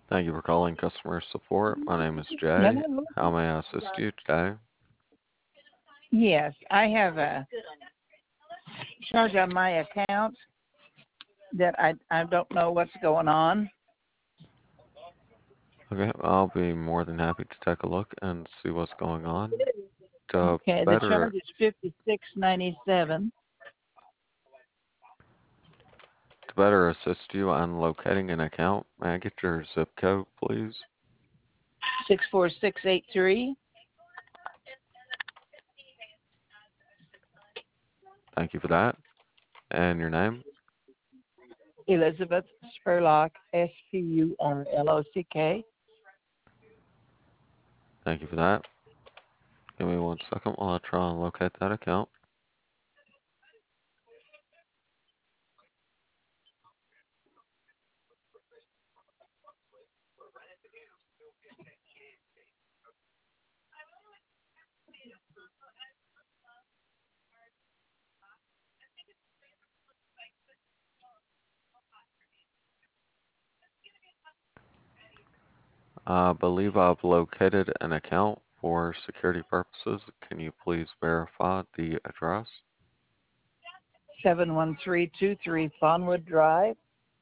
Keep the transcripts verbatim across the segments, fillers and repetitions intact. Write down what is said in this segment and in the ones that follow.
Thank you for calling customer support. My name is Jay. Hello. How may I assist you today? Yes, I have a charge on my account that I I don't know what's going on. Okay, I'll be more than happy to take a look and see what's going on. To Okay, the better charge is fifty six ninety seven. to better assist you on locating an account, may I get your zip code, please? Six four six eight three. Thank you for that. And your name? Elizabeth Spurlock, S P U R L O C K. Thank you for that. Give me one second while I try and locate that account. I believe I've located an account for security purposes. Can you please verify the address? seven one three two three Fawnwood Drive.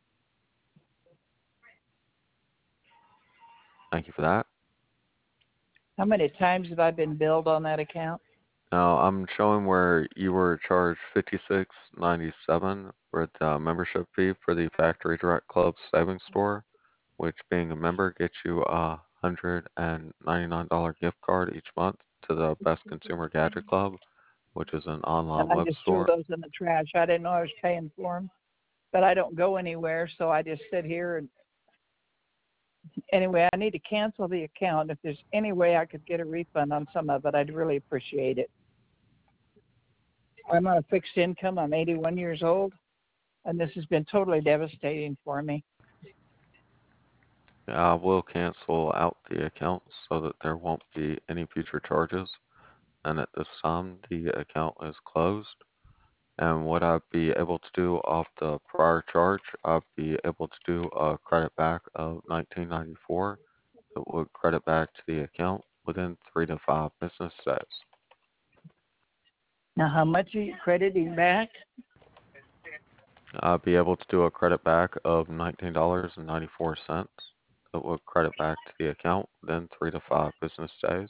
Thank you for that. How many times have I been billed on that account? Now I'm showing where you were charged fifty-six ninety-seven for the membership fee for the Factory Direct Club Savings Store, which being a member gets you a one hundred ninety-nine dollars gift card each month to the Best Consumer Gadget Club, which is an And online I web just threw store. those in the trash. I didn't know I was paying for them, but I don't go anywhere, so I just sit here and anyway, I need to cancel the account. If there's any way I could get a refund on some of it, I'd really appreciate it. I'm on a fixed income. I'm eighty-one years old, and this has been totally devastating for me. I will cancel out the account so that there won't be any future charges. And at this time, the account is closed. And what I'd be able to do off the prior charge, I'd be able to do a credit back of nineteen ninety-four. It would credit back to the account within three to five business days. Now, how much are you crediting back? I'd be able to do a credit back of nineteen dollars and ninety-four cents. It would credit back to the account within three to five business days.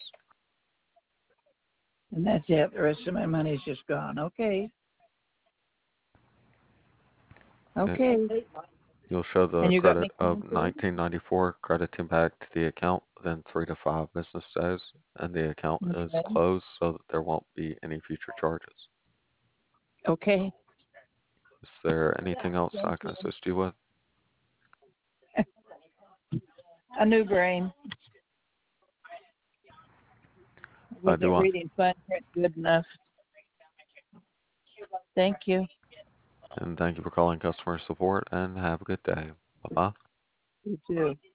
And that's it. The rest of my money's just gone. Okay. It, Okay. you'll show the And you got credit me of canceled? nineteen ninety-four crediting back to the account within three to five business days, and the account is Okay. closed so that there won't be any future charges. Okay. Is there anything else I Thank can you. assist you with? A new brain. I Wasn't do want, reading fun print good enough. Thank you. and thank you for calling customer support, and have a good day. Bye bye. You too.